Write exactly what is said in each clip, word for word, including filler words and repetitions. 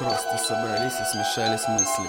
Просто собрались и смешались мысли.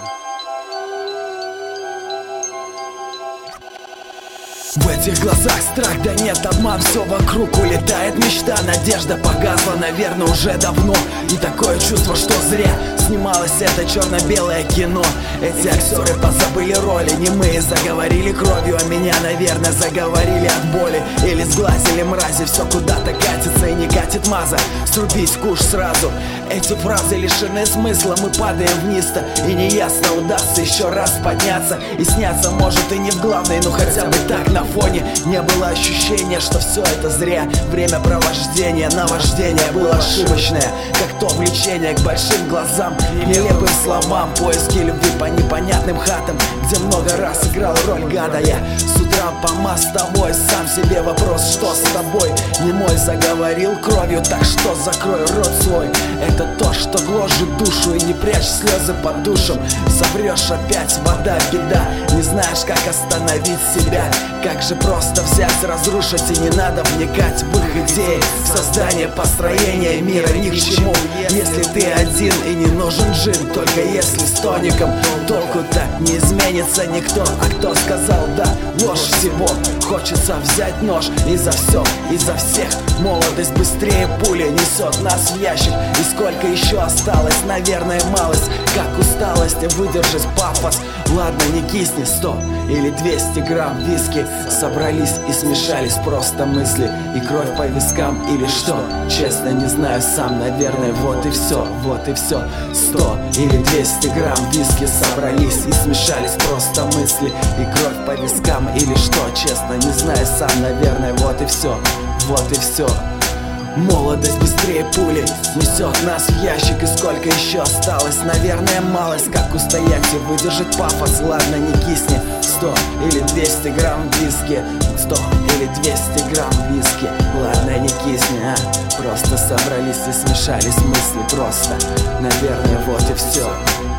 В этих глазах страх, да нет, обман, все вокруг улетает мечта, надежда погасла, наверное, уже давно. И такое чувство, что зря снималось это черно-белое кино. Эти актеры позабыли роли, немые заговорили кровью, а меня, наверное, заговорили от боли. Или сглазили мрази, все куда-то катится и не катит маза. Срубить куш сразу, эти фразы лишены смысла, мы падаем вниз-то, и неясно, удастся еще раз подняться. И сняться может и не в главной, но хотя бы так на фоне не было ощущения, что все это зря. Время провождения, наваждение было ошибочное, как то влечение к большим глазам, к нелепым словам, поиски любви по непонятным хатам, где много раз играл роль гада. Я с утра по мостовой, сам себе вопрос, что с тобой? Немой заговорил кровью, так что закрой рот свой. Это то, что гложет душу, и не прячь слезы под душем. Соврешь опять, вода, беда, не знаешь, как остановить себя. Как же просто взять, разрушить, и не надо вникать в их идеи, в создание, построение мира ни к чему. Если ты один и не нужен джин, только если с тоником, толку-то не изменится никто. А кто сказал да, ложь всего. Хочется взять нож и за все, и за всех. Молодость быстрее пули несет нас в ящик. И сколько еще осталось, наверное, малость. Как усталость выдержать пафос. Ладно, не кисни, сто или двести грамм виски. Собрались и смешались просто мысли и кровь по вискам или что? Честно не знаю сам, наверное, вот и все, вот и все. Сто или двести грамм виски. Собрались и смешались просто мысли и кровь по вискам или что? Честно не знаю сам, наверное, вот и все, вот и все. Молодость быстрее пули несет нас в ящик. И сколько еще осталось, наверное, малость. Как устоять и выдержать пафос. Ладно, не кисни, сто или двести грамм виски. Сто или двести грамм виски. Ладно, не кисни, а просто собрались и смешались мысли просто. Наверное, вот и все.